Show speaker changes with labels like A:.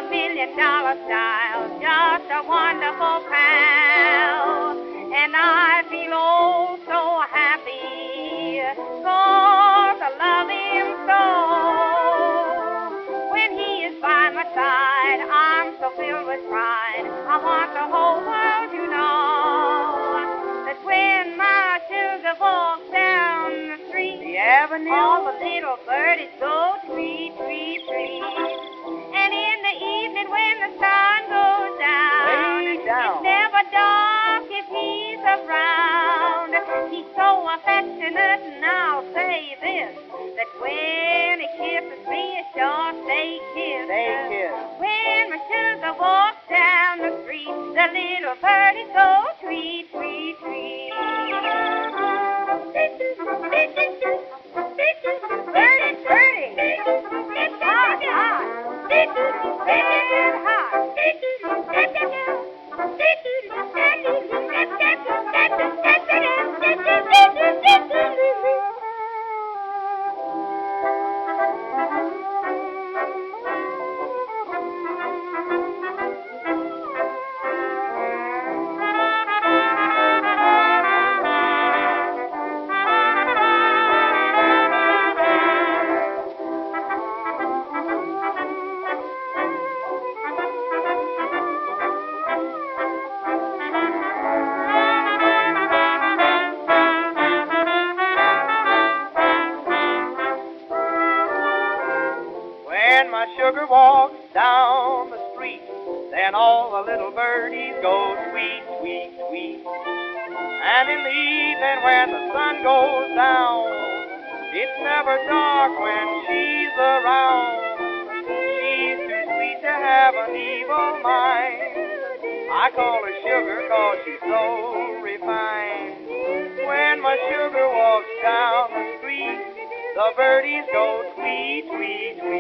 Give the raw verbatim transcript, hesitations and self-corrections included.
A: a million dollar style, just a wonderful pal. And I feel oh so happy, 'cause I love him so. When he is by my side, I'm so filled with pride. I want the whole world to know that when my sugar walks down the street,
B: The avenue.
A: all the little birdies go tweet, tweet, tweet. And in the evening when the sun goes down,
B: Way down.
A: it's never dark if he's around. He's so affectionate, and I'll say this, that when he kisses me, it sure stay kissed.
B: Stay kissed.
A: When my sugar walks down the street, the little birdies go tweet, tweet, tweet. Birdie, birdie. Hot, hot. Red
B: When my sugar walks down the street, then all the little birdies go tweet, tweet, tweet. And in the evening when the sun goes down, it's never dark when she's around. She's too sweet to have an evil mind. I call her sugar 'cause she's so refined. When my sugar walks down the street, the birdies go tweet, tweet, tweet.